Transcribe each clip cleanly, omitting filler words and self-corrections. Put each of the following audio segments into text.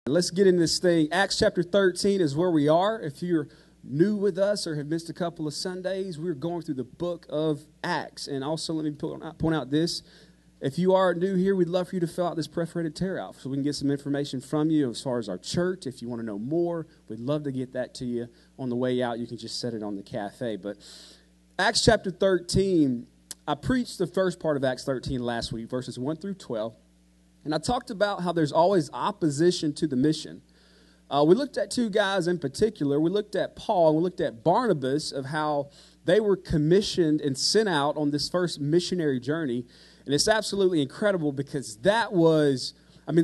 Let's get into this thing. Acts chapter 13 is where we are. If you're new with us or have missed a couple of Sundays, we're going through the book of Acts. And also, let me point out this. If you are new here, we'd love for you to fill out this perforated tear out so we can get some information from you as far as our church. If you want to know more, we'd love to get that to you. On the way out, you can just set it on the cafe. But Acts chapter 13, I preached the first part of Acts 13 last week, verses 1 through 12. And I talked about how there's always opposition to the mission. We looked at two guys in particular. We looked at Paul and we looked at Barnabas, of how they were commissioned and sent out on this first missionary journey. And it's absolutely incredible because that was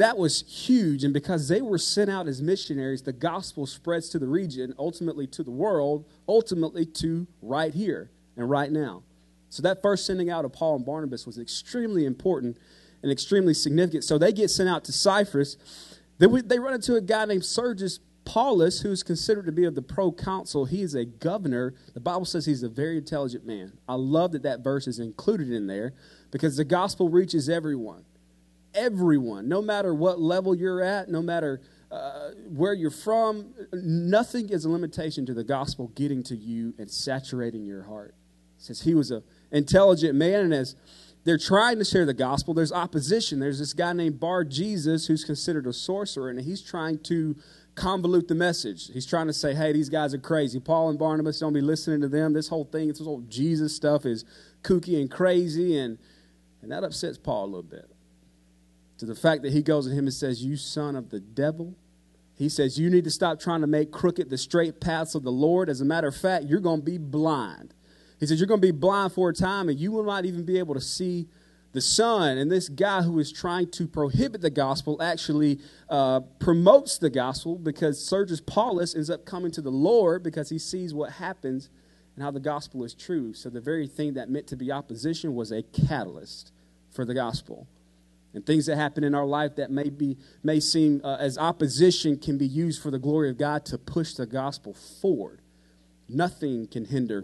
huge. And because they were sent out as missionaries, the gospel spreads to the region, ultimately to the world, ultimately to right here and right now. So that first sending out of Paul and Barnabas was extremely important and extremely significant. So they get sent out to Cyprus. They run into a guy named Sergius Paulus, who's considered to be of the proconsul. He is a governor. The Bible says he's a very intelligent man. I love that verse is included in there because the gospel reaches everyone. Everyone, no matter what level you're at, no matter where you're from, nothing is a limitation to the gospel getting to you and saturating your heart. It says he was an intelligent man, and as they're trying to share the gospel, there's opposition. There's this guy named Bar-Jesus who's considered a sorcerer, and he's trying to convolute the message. He's trying to say, hey, these guys are crazy. Paul and Barnabas, don't be listening to them. This whole thing, this whole Jesus stuff is kooky and crazy, and that upsets Paul a little bit. To the fact that he goes to him and says, you son of the devil. He says, you need to stop trying to make crooked the straight paths of the Lord. As a matter of fact, you're going to be blind. He says, you're going to be blind for a time, and you will not even be able to see the sun. And this guy who is trying to prohibit the gospel actually promotes the gospel, because Sergius Paulus ends up coming to the Lord because he sees what happens and how the gospel is true. So the very thing that meant to be opposition was a catalyst for the gospel. And things that happen in our life that may seem as opposition can be used for the glory of God to push the gospel forward. Nothing can hinder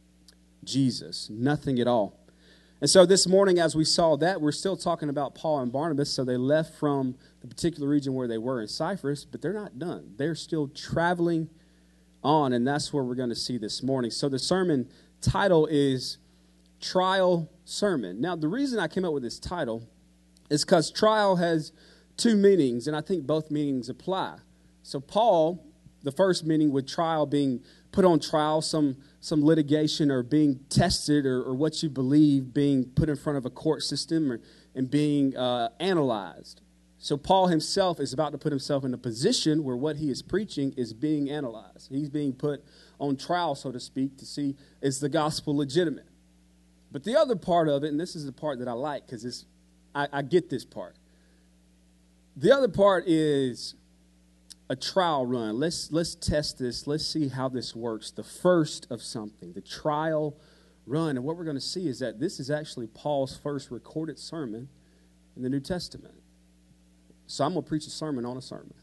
Jesus, nothing at all. And so this morning, as we saw that, we're still talking about Paul and Barnabas. So they left from the particular region where they were in Cyprus, but they're not done. They're still traveling on, and that's where we're going to see this morning. So the sermon title is Trial Sermon. Now, the reason I came up with this title is because trial has two meanings, and I think both meanings apply. So Paul, the first meaning with trial being put on trial, some litigation or being tested or what you believe being put in front of a court system and being analyzed. So Paul himself is about to put himself in a position where what he is preaching is being analyzed. He's being put on trial, so to speak, to see is the gospel legitimate. But the other part of it, and this is the part that I like because I get this part. The other part is a trial run. Let's test this. Let's see how this works. The first of something, the trial run. And what we're going to see is that this is actually Paul's first recorded sermon in the New Testament. So I'm going to preach a sermon on a sermon.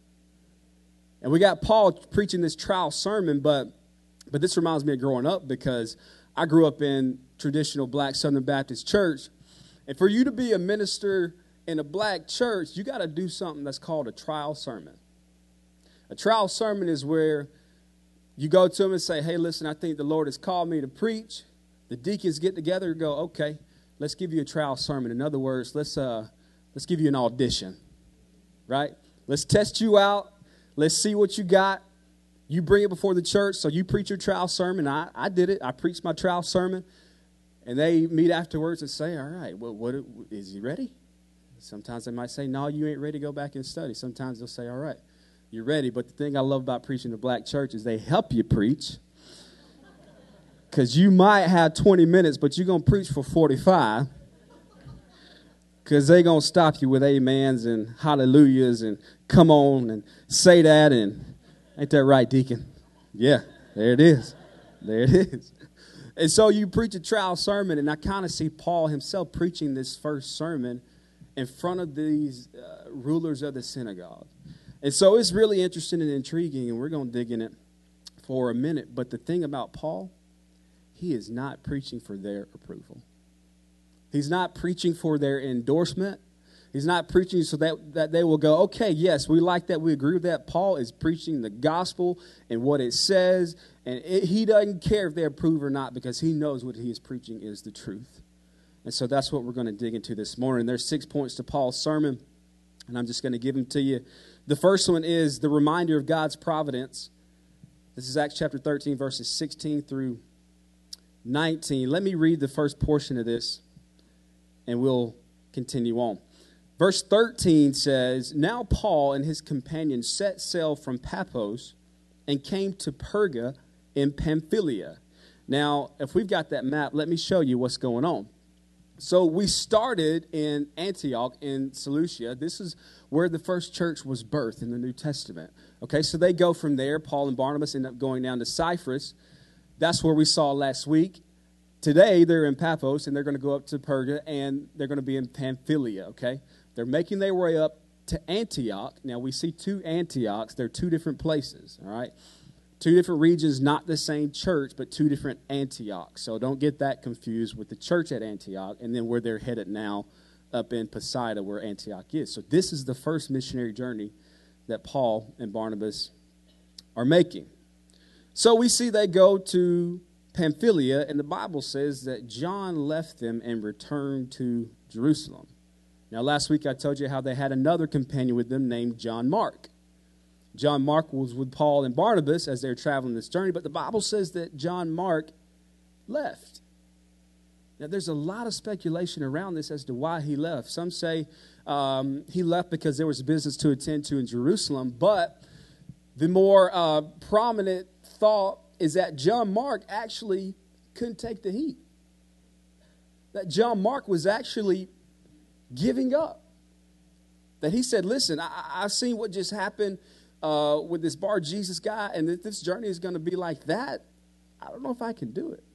And we got Paul preaching this trial sermon, but this reminds me of growing up because I grew up in traditional black Southern Baptist church. And for you to be a minister in a black church, you got to do something that's called a trial sermon. A trial sermon is where you go to them and say, hey, listen, I think the Lord has called me to preach. The deacons get together and go, okay, let's give you a trial sermon. In other words, let's give you an audition, right? Let's test you out. Let's see what you got. You bring it before the church, so you preach your trial sermon. I did it. I preached my trial sermon. And they meet afterwards and say, all right, well, what is he ready? Sometimes they might say, no, you ain't ready to go back and study. Sometimes they'll say, all right, you're ready. But the thing I love about preaching to black church is they help you preach. Because you might have 20 minutes, but you're going to preach for 45. Because they're going to stop you with amens and hallelujahs and come on and say that. And ain't that right, deacon? Yeah, there it is. There it is. And so you preach a trial sermon, and I kind of see Paul himself preaching this first sermon in front of these rulers of the synagogue. And so it's really interesting and intriguing, and we're going to dig in it for a minute. But the thing about Paul, he is not preaching for their approval. He's not preaching for their endorsement. He's not preaching so that they will go, okay, yes, we like that. We agree with that. Paul is preaching the gospel and what it says. And he doesn't care if they approve or not because he knows what he is preaching is the truth. And so that's what we're going to dig into this morning. There's 6 points to Paul's sermon, and I'm just going to give them to you. The first one is the reminder of God's providence. This is Acts chapter 13, verses 16 through 19. Let me read the first portion of this, and we'll continue on. Verse 13 says, Now Paul and his companions set sail from Paphos and came to Perga in Pamphylia. Now, if we've got that map, let me show you what's going on. So we started in Antioch in Seleucia. This is where the first church was birthed in the New Testament. Okay, so they go from there. Paul and Barnabas end up going down to Cyprus. That's where we saw last week. Today, they're in Paphos, and they're going to go up to Perga, and they're going to be in Pamphylia, okay? They're making their way up to Antioch. Now, we see two Antiochs. They're two different places, all right? Two different regions, not the same church, but two different Antiochs. So don't get that confused with the church at Antioch and then where they're headed now up in Pisidia where Antioch is. So this is the first missionary journey that Paul and Barnabas are making. So we see they go to Pamphylia, and the Bible says that John left them and returned to Jerusalem. Now last week I told you how they had another companion with them named John Mark. John Mark was with Paul and Barnabas as they were traveling this journey, but the Bible says that John Mark left. Now, there's a lot of speculation around this as to why he left. Some say he left because there was business to attend to in Jerusalem, but the more prominent thought is that John Mark actually couldn't take the heat. That John Mark was actually giving up. That he said, listen, I've seen what just happened with this Bar Jesus guy, and if this journey is going to be like that, I don't know if I can do it.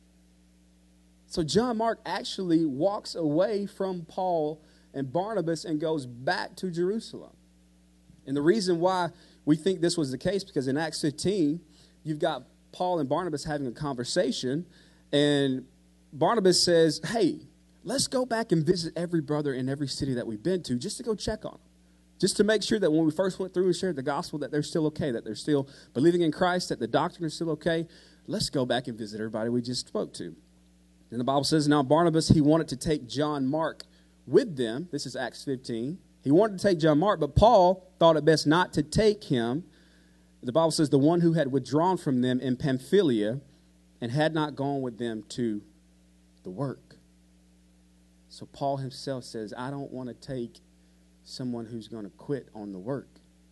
So John Mark actually walks away from Paul and Barnabas and goes back to Jerusalem. And the reason why we think this was the case, because in Acts 15, you've got Paul and Barnabas having a conversation, and Barnabas says, hey, let's go back and visit every brother in every city that we've been to just to go check on them. Just to make sure that when we first went through and shared the gospel, that they're still okay, that they're still believing in Christ, that the doctrine is still okay. Let's go back and visit everybody we just spoke to. And the Bible says, now Barnabas, he wanted to take John Mark with them. This is Acts 15. He wanted to take John Mark, but Paul thought it best not to take him. The Bible says the one who had withdrawn from them in Pamphylia and had not gone with them to the work. So Paul himself says, I don't want to take someone who's going to quit on the work.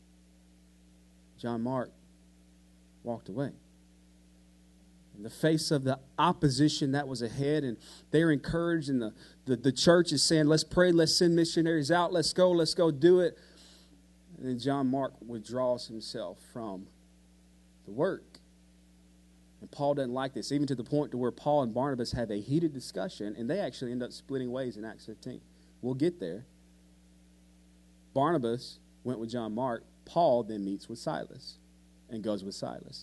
John Mark walked away. In the face of the opposition that was ahead, and they're encouraged, and the church is saying, let's pray, let's send missionaries out, let's go do it. And then John Mark withdraws himself from the work. And Paul doesn't like this, even to the point to where Paul and Barnabas have a heated discussion, and they actually end up splitting ways in Acts 15. We'll get there. Barnabas went with John Mark. Paul then meets with Silas and goes with Silas.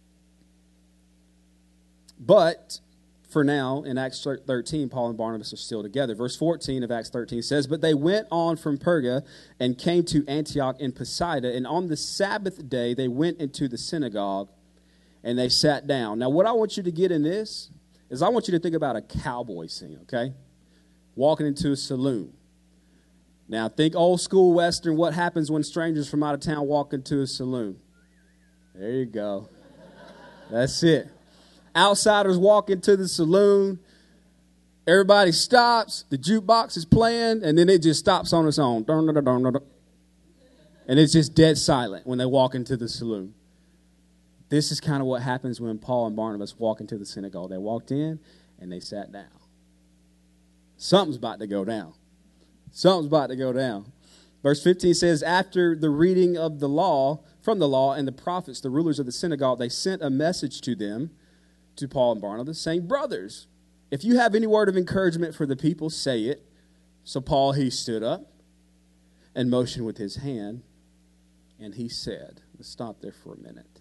But for now, in Acts 13, Paul and Barnabas are still together. Verse 14 of Acts 13 says, But they went on from Perga and came to Antioch in Pisidia, and on the Sabbath day they went into the synagogue and they sat down. Now, what I want you to get in this is I want you to think about a cowboy scene, okay? Walking into a saloon. Now, think old school Western, what happens when strangers from out of town walk into a saloon? There you go. That's it. Outsiders walk into the saloon. Everybody stops. The jukebox is playing, and then it just stops on its own. And it's just dead silent when they walk into the saloon. This is kind of what happens when Paul and Barnabas walk into the synagogue. They walked in, and they sat down. Something's about to go down. Something's about to go down. Verse 15 says, after the reading of the law, from the law and the prophets, the rulers of the synagogue, they sent a message to them, to Paul and Barnabas, saying, brothers, if you have any word of encouragement for the people, say it. So Paul, he stood up and motioned with his hand, and he said, let's stop there for a minute.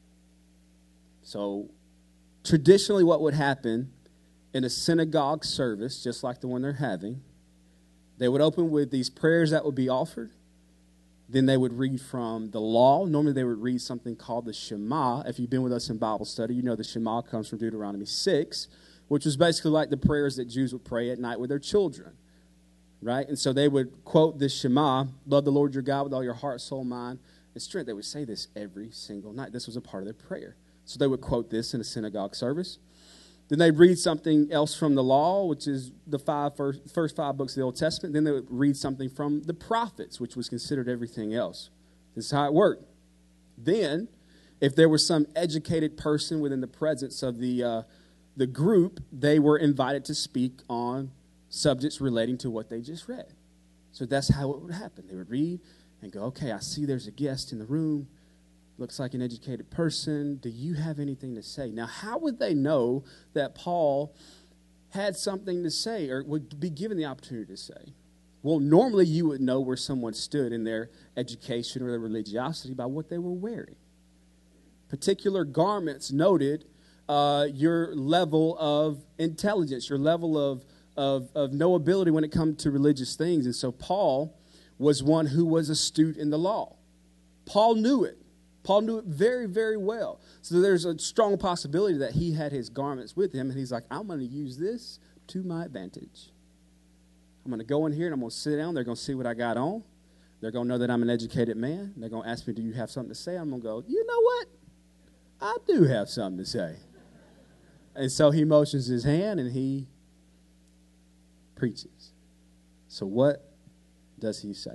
So traditionally what would happen in a synagogue service, just like the one they're having, They would open with these prayers that would be offered. Then they would read from the law. Normally they would read something called the Shema. If you've been with us in Bible study, you know the Shema comes from Deuteronomy 6, which was basically like the prayers that Jews would pray at night with their children, right? And so they would quote this Shema, love the Lord your God with all your heart, soul, mind, and strength. They would say this every single night. This was a part of their prayer. So they would quote this in a synagogue service. Then they'd read something else from the law, which is the first five books of the Old Testament. Then they would read something from the prophets, which was considered everything else. This is how it worked. Then, if there was some educated person within the presence of the group, they were invited to speak on subjects relating to what they just read. So that's how it would happen. They would read and go, okay, I see there's a guest in the room. Looks like an educated person. Do you have anything to say? Now, how would they know that Paul had something to say or would be given the opportunity to say? Well, normally you would know where someone stood in their education or their religiosity by what they were wearing. Particular garments noted your level of intelligence, your level of knowability when it comes to religious things. And so Paul was one who was astute in the law. Paul knew it. Paul knew it very, very well. So there's a strong possibility that he had his garments with him, and he's like, I'm going to use this to my advantage. I'm going to go in here, and I'm going to sit down. They're going to see what I got on. They're going to know that I'm an educated man. They're going to ask me, do you have something to say? I'm going to go, you know what? I do have something to say. And so he motions his hand, and he preaches. So what does he say?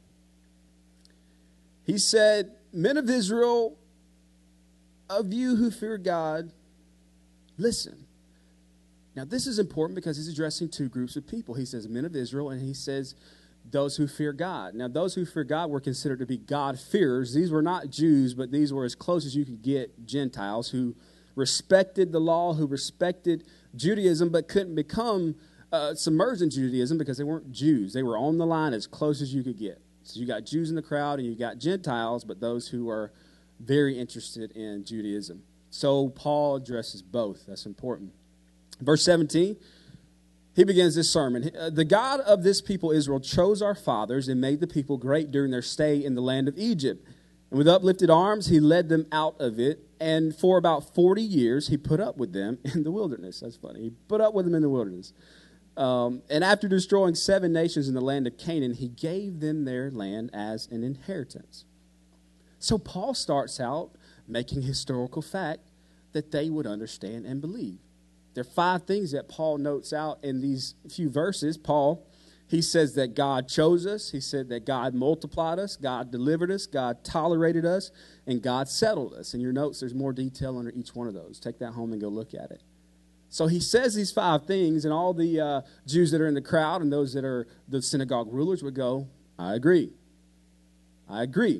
He said, men of Israel, of you who fear God, listen. Now, this is important because he's addressing two groups of people. He says men of Israel, and he says those who fear God. Now, those who fear God were considered to be God-fearers. These were not Jews, but these were as close as you could get Gentiles who respected the law, who respected Judaism, but couldn't become submerged in Judaism because they weren't Jews. They were on the line as close as you could get. So you got Jews in the crowd and you got Gentiles, but those who are very interested in Judaism. So Paul addresses both. That's important. Verse 17, he begins this sermon. The God of this people Israel chose our fathers and made the people great during their stay in the land of Egypt. And with uplifted arms, he led them out of it. And for about 40 years, he put up with them in the wilderness. That's funny. He put up with them in the wilderness. And after destroying 7 nations in the land of Canaan, he gave them their land as an inheritance. So Paul starts out making historical fact that they would understand and believe. There are 5 things that Paul notes out in these few verses. He says that God chose us. He said that God multiplied us. God delivered us. God tolerated us. And God settled us. In your notes, there's more detail under each one of those. Take that home and go look at it. So he says these 5 things, and all the Jews that are in the crowd and those that are the synagogue rulers would go, I agree. I agree.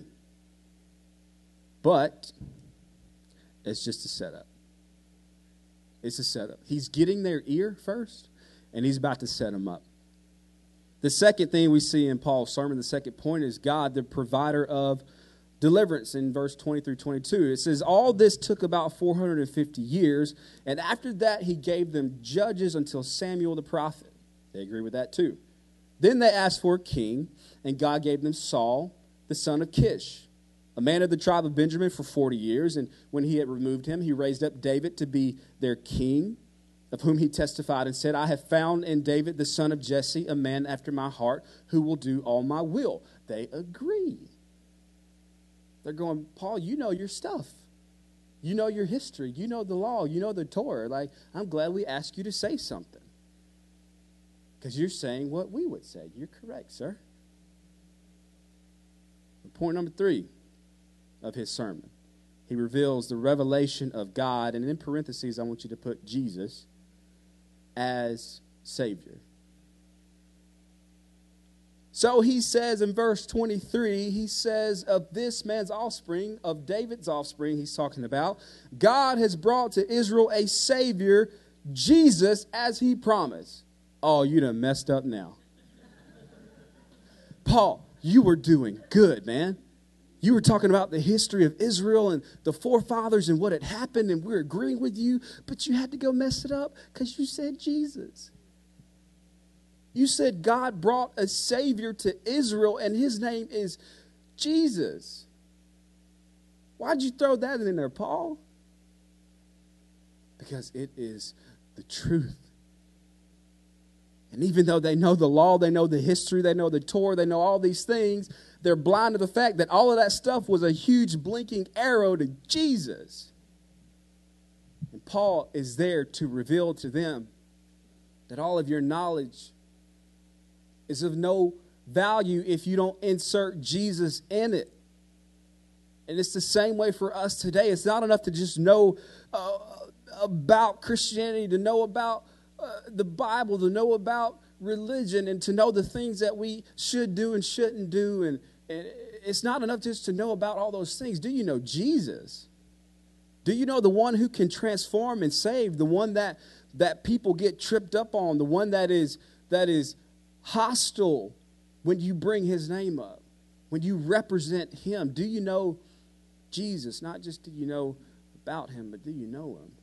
But it's just a setup. It's a setup. He's getting their ear first, and he's about to set them up. The second thing we see in Paul's sermon, the second point, is God, the provider of deliverance. In verse 20 through 22, it says, all this took about 450 years, and after that he gave them judges until Samuel the prophet. They agree with that too. Then they asked for a king, and God gave them Saul, the son of Kish, a man of the tribe of Benjamin, for 40 years. And when he had removed him, he raised up David to be their king, of whom he testified and said, I have found in David the son of Jesse, a man after my heart, who will do all my will. They agree. They're going, Paul, you know your stuff. You know your history. You know the law. You know the Torah. Like, I'm glad we asked you to say something. Because you're saying what we would say. You're correct, sir. Point number 3 of his sermon. He reveals the revelation of God, and in parentheses, I want you to put Jesus as Savior. So he says in verse 23, he says, of this man's offspring, of David's offspring he's talking about, God has brought to Israel a Savior, Jesus, as he promised. Oh, you done messed up now. Paul, you were doing good, man. You were talking about the history of Israel and the forefathers and what had happened, and we're agreeing with you, but you had to go mess it up because you said Jesus. You said God brought a Savior to Israel, and his name is Jesus. Why'd you throw that in there, Paul? Because it is the truth. And even though they know the law, they know the history, they know the Torah, they know all these things, they're blind to the fact that all of that stuff was a huge blinking arrow to Jesus. And Paul is there to reveal to them that all of your knowledge is of no value if you don't insert Jesus in it. And it's the same way for us today. It's not enough to just know about Christianity, to know about the Bible, to know about religion, and to know the things that we should do and shouldn't do. And it's not enough just to know about all those things. Do you know Jesus? Do you know the one who can transform and save, the one that people get tripped up on, the one that is hostile when you bring his name up, when you represent him? Do you know Jesus? Not just do you know about him, but do you know him?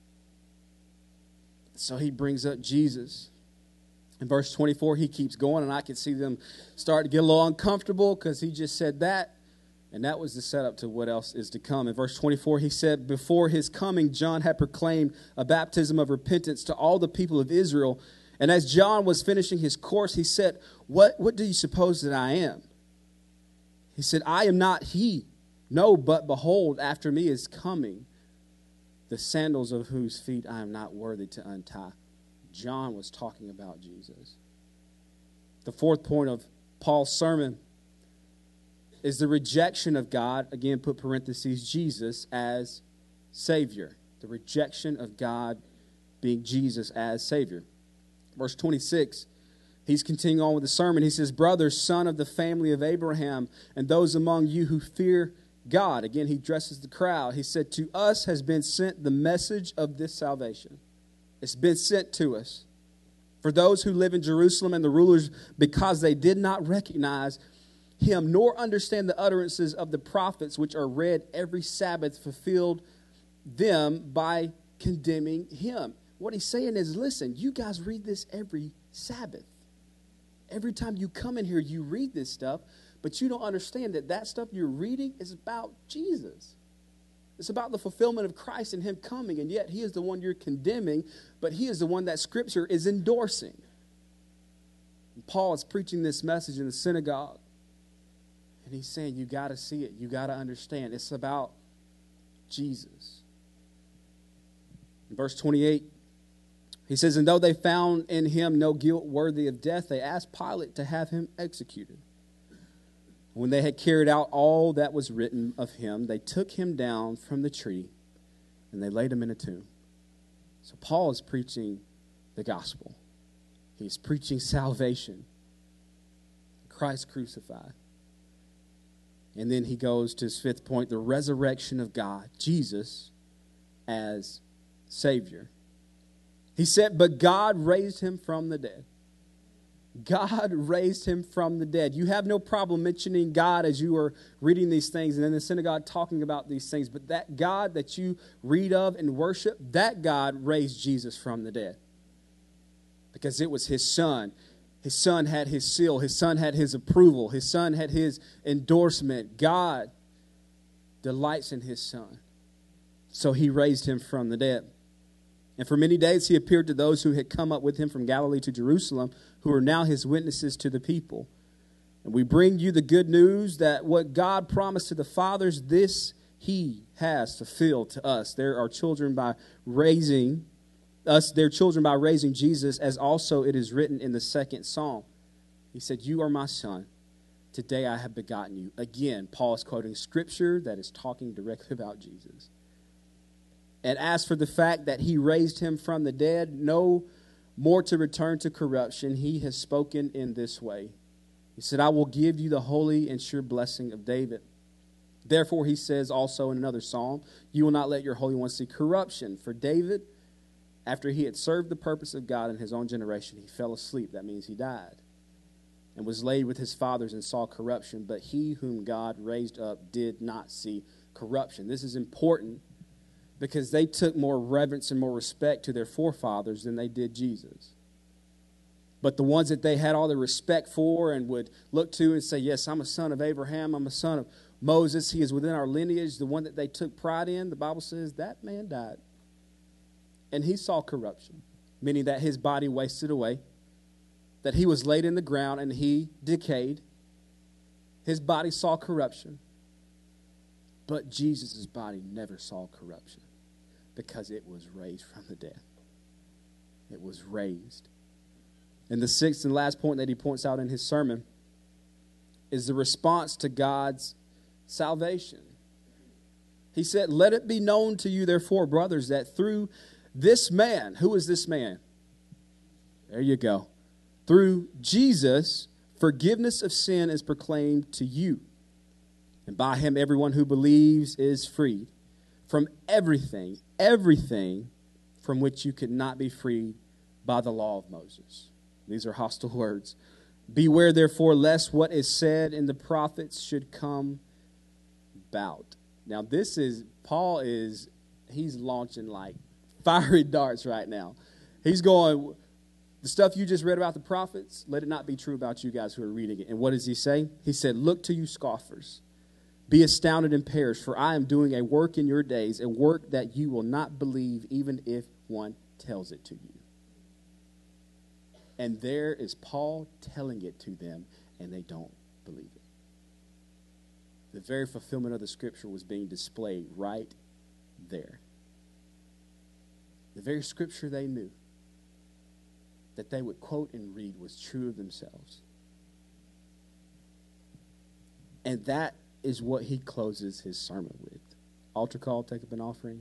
So he brings up Jesus. In verse 24, he keeps going, and I can see them start to get a little uncomfortable because he just said that, and that was the setup to what else is to come. In verse 24, he said, before his coming, John had proclaimed a baptism of repentance to all the people of Israel. And as John was finishing his course, he said, what do you suppose that I am? He said, I am not he. No, but behold, after me is coming, the sandals of whose feet I am not worthy to untie. John was talking about Jesus. The fourth point of Paul's sermon is the rejection of God, again, put parentheses, Jesus as Savior. The rejection of God being Jesus as Savior. Verse 26, he's continuing on with the sermon. He says, brothers, son of the family of Abraham, and those among you who fear God. Again, he addresses the crowd. He said, to us has been sent the message of this salvation. It's been sent to us. For those who live in Jerusalem and the rulers, because they did not recognize him, nor understand the utterances of the prophets, which are read every Sabbath, fulfilled them by condemning him. What he's saying is, listen, you guys read this every Sabbath. Every time you come in here, you read this stuff, but you don't understand that stuff you're reading is about Jesus. It's about the fulfillment of Christ and him coming, and yet he is the one you're condemning, but he is the one that Scripture is endorsing. And Paul is preaching this message in the synagogue, and he's saying, you got to see it. You got to understand. It's about Jesus. In verse 28, he says, and though they found in him no guilt worthy of death, they asked Pilate to have him executed. When they had carried out all that was written of him, they took him down from the tree, and they laid him in a tomb. So Paul is preaching the gospel. He's preaching salvation. Christ crucified. And then he goes to his fifth point, the resurrection of God, Jesus as Savior. He said, but God raised him from the dead. God raised him from the dead. You have no problem mentioning God as you are reading these things and in the synagogue talking about these things. But that God that you read of and worship, that God raised Jesus from the dead. Because it was his son. His son had his seal. His son had his approval. His son had his endorsement. God delights in his son. So he raised him from the dead. And for many days he appeared to those who had come up with him from Galilee to Jerusalem, who are now his witnesses to the people. And we bring you the good news that what God promised to the fathers, this he has fulfilled to us. There are children by raising us, their children by raising Jesus, as also it is written in the second psalm. He said, you are my son. Today I have begotten you. Again, Paul is quoting scripture that is talking directly about Jesus. And as for the fact that he raised him from the dead, no more to return to corruption, he has spoken in this way. He said, I will give you the holy and sure blessing of David. Therefore, he says also in another psalm, you will not let your Holy One see corruption. For David, after he had served the purpose of God in his own generation, he fell asleep. That means he died. And was laid with his fathers and saw corruption. But he whom God raised up did not see corruption. This is important, because they took more reverence and more respect to their forefathers than they did Jesus. But the ones that they had all the respect for and would look to and say, yes, I'm a son of Abraham, I'm a son of Moses, he is within our lineage, the one that they took pride in, the Bible says that man died. And he saw corruption, meaning that his body wasted away, that he was laid in the ground and he decayed. His body saw corruption. But Jesus' body never saw corruption because it was raised from the dead. It was raised. And the sixth and last point that he points out in his sermon is the response to God's salvation. He said, let it be known to you, therefore, brothers, that through this man, who is this man? There you go. Through Jesus, forgiveness of sin is proclaimed to you. And by him, everyone who believes is freed from everything from which you could not be freed by the law of Moses. These are hostile words. Beware, therefore, lest what is said in the prophets should come about. Now, he's launching like fiery darts right now. He's going, the stuff you just read about the prophets, let it not be true about you guys who are reading it. And what does he say? He said, look to you scoffers. Be astounded and perish, for I am doing a work in your days, a work that you will not believe even if one tells it to you. And there is Paul telling it to them, and they don't believe it. The very fulfillment of the scripture was being displayed right there. The very scripture they knew that they would quote and read was true of themselves. And that is what he closes his sermon with. Altar call, take up an offering.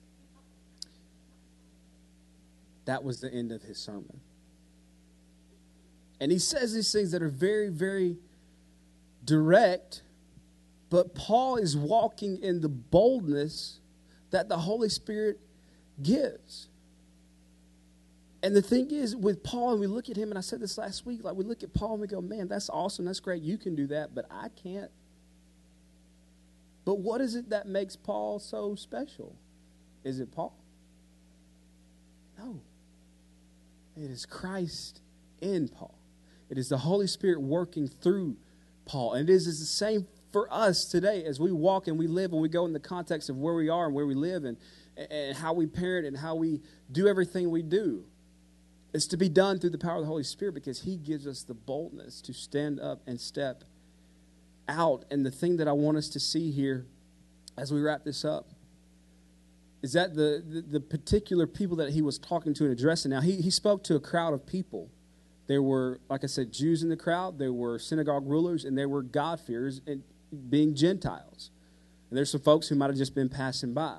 That was the end of his sermon. And he says these things that are very, very direct, but Paul is walking in the boldness that the Holy Spirit gives. And the thing is, with Paul, and we look at him, and I said this last week, like we look at Paul and we go, man, that's awesome, that's great, you can do that, but I can't. But what is it that makes Paul so special? Is it Paul? No. It is Christ in Paul. It is the Holy Spirit working through Paul. And it is the same for us today as we walk and we live and we go in the context of where we are and where we live and how we parent and how we do everything we do. It's to be done through the power of the Holy Spirit because he gives us the boldness to stand up and step out. And the thing that I want us to see here as we wrap this up is that the particular people that he was talking to and addressing. Now, he spoke to a crowd of people. There were, like I said, Jews in the crowd. There were synagogue rulers, and there were God-fearers, and being Gentiles. And there's some folks who might have just been passing by.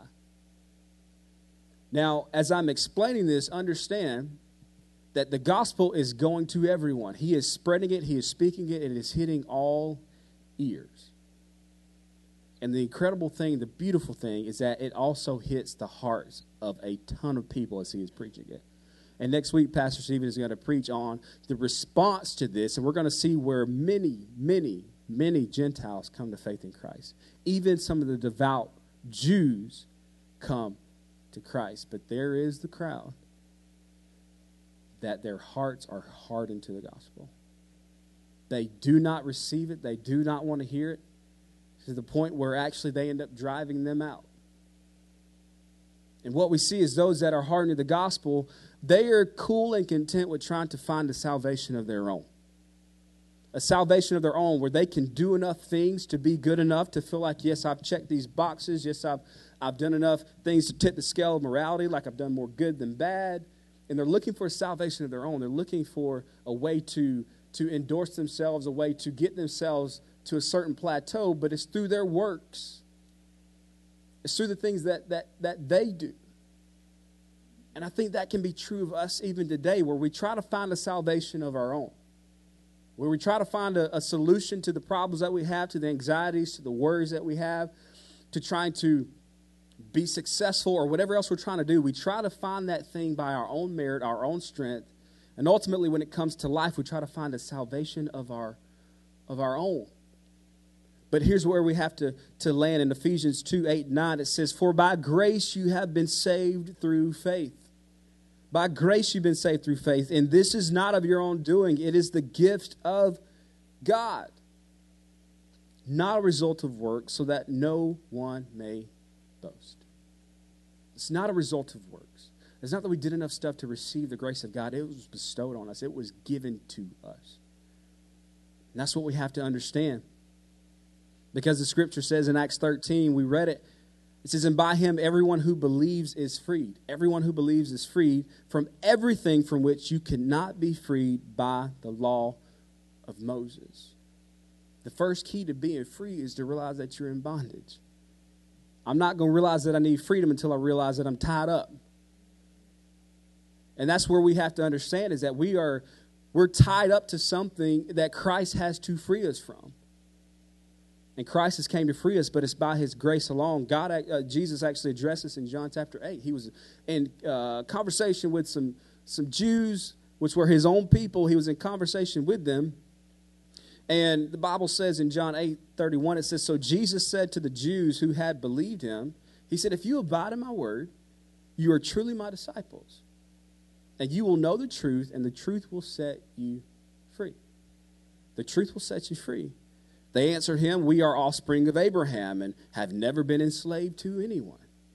Now, as I'm explaining this, understand that the gospel is going to everyone. He is spreading it. He is speaking it. And it is hitting all ears. And the incredible thing, the beautiful thing, is that it also hits the hearts of a ton of people as he is preaching it. And next week, Pastor Stephen is going to preach on the response to this. And we're going to see where many, many, many Gentiles come to faith in Christ. Even some of the devout Jews come to Christ. But there is the crowd that their hearts are hardened to the gospel. They do not receive it. They do not want to hear it, to the point where actually they end up driving them out. And what we see is those that are hardened to the gospel, they are cool and content with trying to find a salvation of their own. A salvation of their own where they can do enough things to be good enough to feel like, yes, I've checked these boxes. Yes, I've done enough things to tip the scale of morality, like I've done more good than bad. And they're looking for a salvation of their own. They're looking for a way to endorse themselves, a way to get themselves to a certain plateau, but it's through their works. It's through the things that they do. And I think that can be true of us even today, where we try to find a salvation of our own, where we try to find a solution to the problems that we have, to the anxieties, to the worries that we have, to trying to be successful or whatever else we're trying to do. We try to find that thing by our own merit, our own strength. And ultimately, when it comes to life, we try to find a salvation of our own. But here's where we have to land in Ephesians 2:8-9. It says, "For by grace you have been saved through faith. By grace you've been saved through faith, and this is not of your own doing. It is the gift of God, not a result of works, so that no one may boast. It's not a result of works. It's not that we did enough stuff to receive the grace of God. It was bestowed on us. It was given to us. And that's what we have to understand. Because the scripture says in Acts 13, we read it, it says, and by him everyone who believes is freed. Everyone who believes is freed from everything from which you cannot be freed by the law of Moses. The first key to being free is to realize that you're in bondage. I'm not going to realize that I need freedom until I realize that I'm tied up. And that's where we have to understand is that we're tied up to something that Christ has to free us from. And Christ has came to free us, but it's by his grace alone. Jesus actually addressed this in John chapter 8. He was in conversation with some Jews, which were his own people. He was in conversation with them. And the Bible says in John 8:31, it says, so Jesus said to the Jews who had believed him, he said, if you abide in my word, you are truly my disciples. And you will know the truth, and the truth will set you free. The truth will set you free. They answered him, we are offspring of Abraham and have never been enslaved to anyone.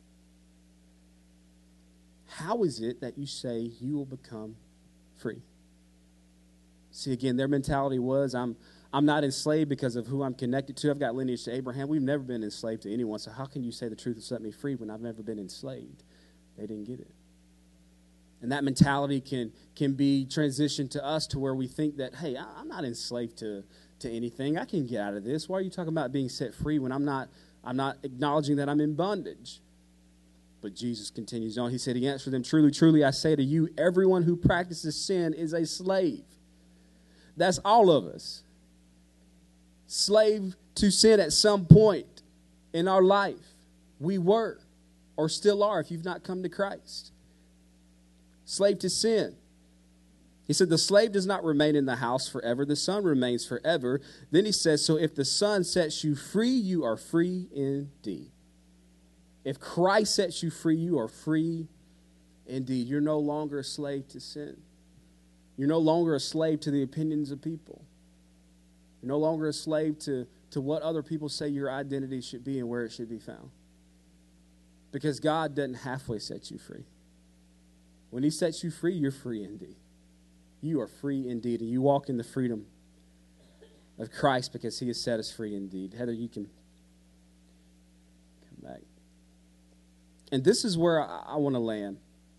How is it that you say you will become free? See, again, their mentality was, I'm not enslaved because of who I'm connected to. I've got lineage to Abraham. We've never been enslaved to anyone. So how can you say the truth will set me free when I've never been enslaved? They didn't get it. And that mentality can be transitioned to us to where we think that, hey, I'm not enslaved to anything. I can get out of this. Why are you talking about being set free when I'm not acknowledging that I'm in bondage? But Jesus continues on. He said, he answered them, truly, truly, I say to you, everyone who practices sin is a slave. That's all of us. Slave to sin at some point in our life. We were or still are if you've not come to Christ. Slave to sin. He said, the slave does not remain in the house forever. The son remains forever. Then he says, so if the son sets you free, you are free indeed. If Christ sets you free, you are free indeed. You're no longer a slave to sin. You're no longer a slave to the opinions of people. You're no longer a slave to what other people say your identity should be and where it should be found. Because God doesn't halfway set you free. When he sets you free, you're free indeed. You are free indeed, and you walk in the freedom of Christ because he has set us free indeed. Heather, you can come back. And this is where I want to land.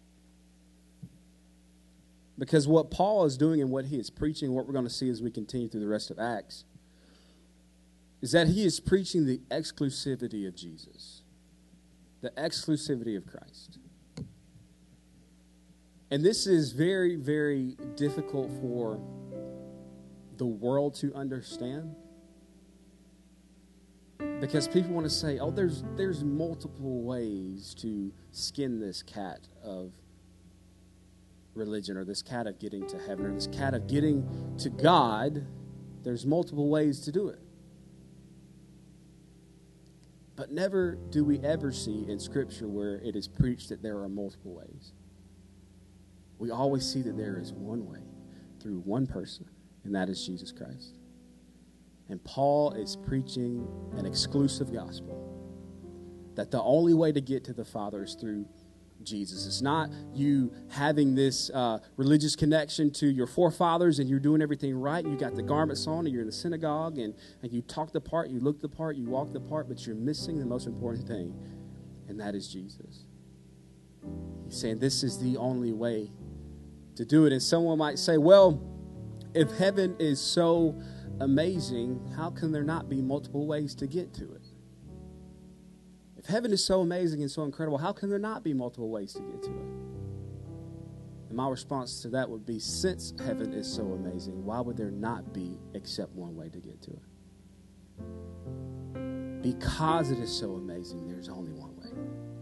Because what Paul is doing and what he is preaching, what we're going to see as we continue through the rest of Acts, is that he is preaching the exclusivity of Jesus. The exclusivity of Christ. And this is very, very difficult for the world to understand. Because people want to say, oh, there's multiple ways to skin this cat of religion, or this cat of getting to heaven, or this cat of getting to God. There's multiple ways to do it. But never do we ever see in Scripture where it is preached that there are multiple ways. We always see that there is one way through one person, and that is Jesus Christ. And Paul is preaching an exclusive gospel, that the only way to get to the Father is through Jesus. It's not you having this religious connection to your forefathers and you're doing everything right. You got the garments on and you're in the synagogue and you talk the part, you look the part, you walk the part, but you're missing the most important thing, and that is Jesus. He's saying this is the only way to do it. And someone might say, well, if heaven is so amazing, how can there not be multiple ways to get to it? If heaven is so amazing and so incredible, how can there not be multiple ways to get to it? And my response to that would be, since heaven is so amazing, why would there not be except one way to get to it? Because it is so amazing, there's only one way.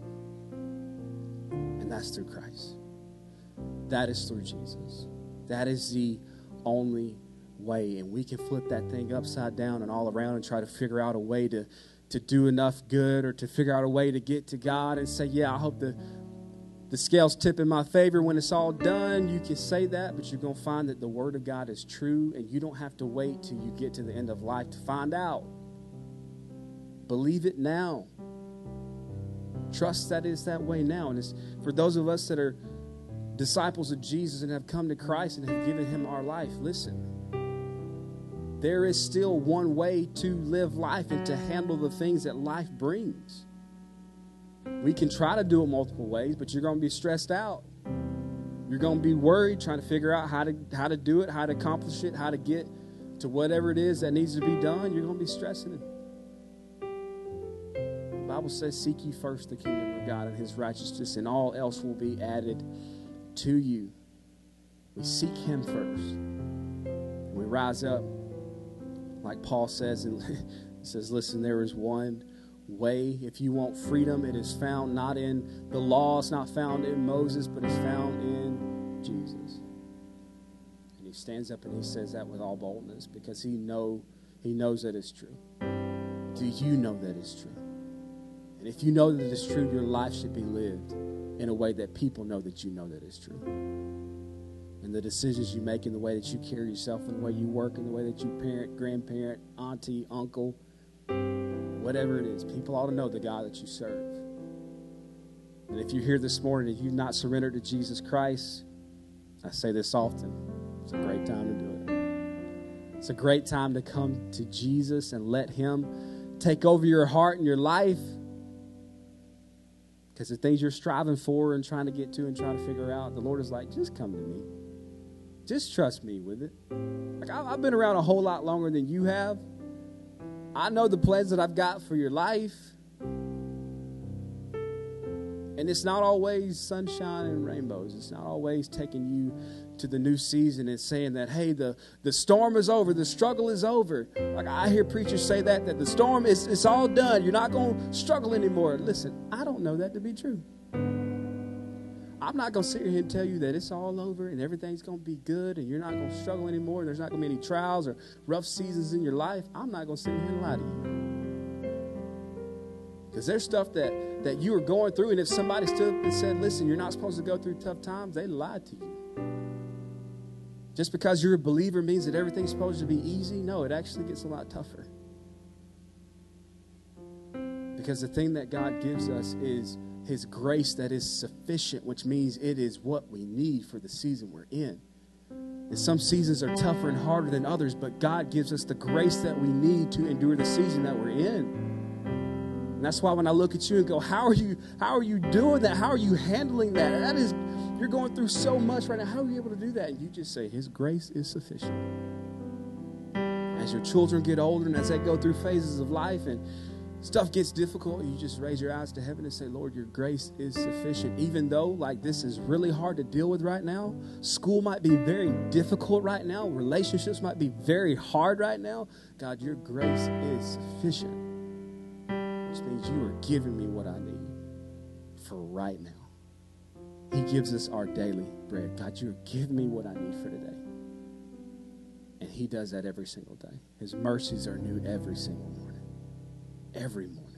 And that's through Christ. That is through Jesus. That is the only way. And we can flip that thing upside down and all around and try to figure out a way to do enough good or to figure out a way to get to God and say, yeah, I hope the the scales tip in my favor when it's all done, you can say that, but you're going to find that the Word of God is true, and you don't have to wait till you get to the end of life to find out. Believe it now. Trust that it's that way now. And it's for those of us that are disciples of Jesus and have come to Christ and have given Him our life, listen. There is still one way to live life and to handle the things that life brings. We can try to do it multiple ways, but you're going to be stressed out. You're going to be worried, trying to figure out how to do it, how to accomplish it, how to get to whatever it is that needs to be done. You're going to be stressing it. The Bible says, seek ye first the kingdom of God and His righteousness, and all else will be added to you. We seek Him first. We rise up, like Paul says, and he says, listen, there is one way. If you want freedom, it is found not in the law, it's not found in Moses, but it's found in Jesus. And he stands up and he says that with all boldness because he knows that it's true. Do you know that it's true? And if you know that it's true, your life should be lived in a way that people know that you know that it's true. And the decisions you make, in the way that you carry yourself, in the way you work, in the way that you parent, grandparent, auntie, uncle, whatever it is, people ought to know the God that you serve. And if you're here this morning and you've not surrendered to Jesus Christ, I say this often, it's a great time to do it. It's a great time to come to Jesus and let Him take over your heart and your life. Because the things you're striving for and trying to get to and trying to figure out, the Lord is like, just come to me. Just trust me with it. Like I've been around a whole lot longer than you have. I know the plans that I've got for your life. And it's not always sunshine and rainbows. It's not always taking you to the new season and saying that, hey, the storm is over. The struggle is over. Like I hear preachers say that the storm is it's all done. You're not going to struggle anymore. Listen, I don't know that to be true. I'm not going to sit here and tell you that it's all over and everything's going to be good and you're not going to struggle anymore and there's not going to be any trials or rough seasons in your life. I'm not going to sit here and lie to you. Because there's stuff that you are going through, and if somebody stood up and said, listen, you're not supposed to go through tough times, they lied to you. Just because you're a believer means that everything's supposed to be easy? No, it actually gets a lot tougher. Because the thing that God gives us is His grace that is sufficient, which means it is what we need for the season we're in. And some seasons are tougher and harder than others, but God gives us the grace that we need to endure the season that we're in. And that's why when I look at you and go, how are you doing that? How are you handling that? That is, you're going through so much right now. How are you able to do that? And you just say, His grace is sufficient. As your children get older and as they go through phases of life and stuff gets difficult, you just raise your eyes to heaven and say, Lord, your grace is sufficient. Even though, like, this is really hard to deal with right now. School might be very difficult right now. Relationships might be very hard right now. God, your grace is sufficient. Which means you are giving me what I need for right now. He gives us our daily bread. God, you're giving me what I need for today. And He does that every single day. His mercies are new every single morning. Every morning.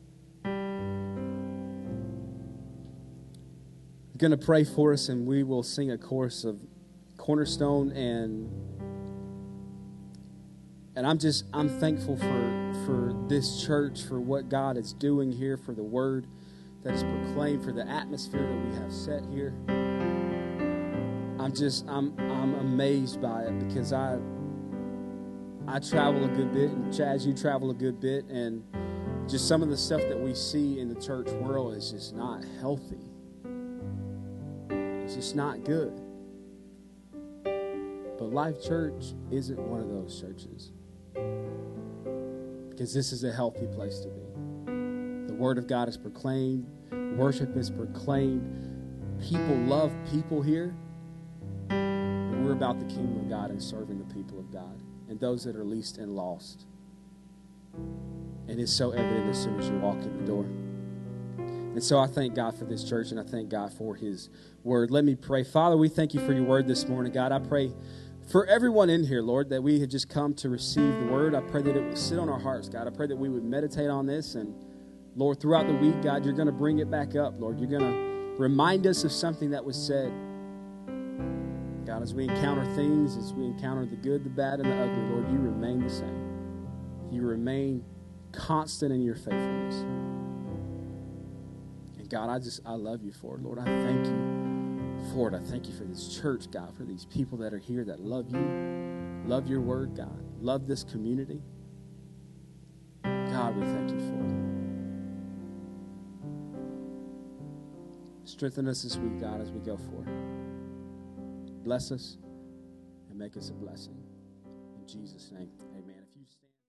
I'm going to pray for us, and we will sing a chorus of Cornerstone, and I'm thankful for this church, for what God is doing here, for the word that is proclaimed, for the atmosphere that we have set here. I'm amazed by it because I travel a good bit, and Chaz, you travel a good bit, and just some of the stuff that we see in the church world is just not healthy. It's just not good. But Life Church isn't one of those churches. Because this is a healthy place to be. The Word of God is proclaimed. Worship is proclaimed. People love people here. And we're about the kingdom of God and serving the people of God and those that are least and lost. And it's so evident as soon as you walk in the door. And so I thank God for this church, and I thank God for His Word. Let me pray. Father, we thank You for Your Word this morning. God, I pray for everyone in here, Lord, that we had just come to receive the Word. I pray that it would sit on our hearts, God. I pray that we would meditate on this. And, Lord, throughout the week, God, You're going to bring it back up, Lord. You're going remind us of something that was said. God, as we encounter things, as we encounter the good, the bad, and the ugly, Lord, you remain the same. You remain constant in your faithfulness. And God, I love you for it. Lord, I thank you for it. I thank you for this church, God, for these people that are here that love you, love your word, God, love this community. God, we thank you for it. Strengthen us this week, God, as we go forward. Bless us and make us a blessing. In Jesus' name, amen.